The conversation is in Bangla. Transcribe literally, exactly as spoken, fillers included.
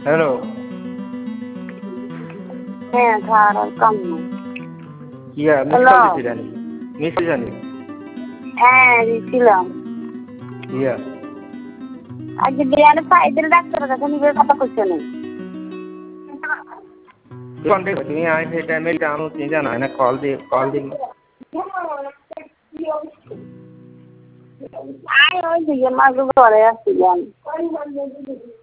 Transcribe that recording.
হ্যালো। হ্যাঁ খাওয়ার কম না। ইয়া মিস কল দিছিলেন মিস জানি হ্যাঁ দিছিলাম। ইয়া আজকে বিয়ানে ফাইদের ডাক্তারের কাছে নিজের কথা কইছে না। কোনটা তুমি আই সেই টাইমে জানো তুমি জানো না কল দি কল দিন আই ওই দিকে মাগো ঘরে আসছিলাম।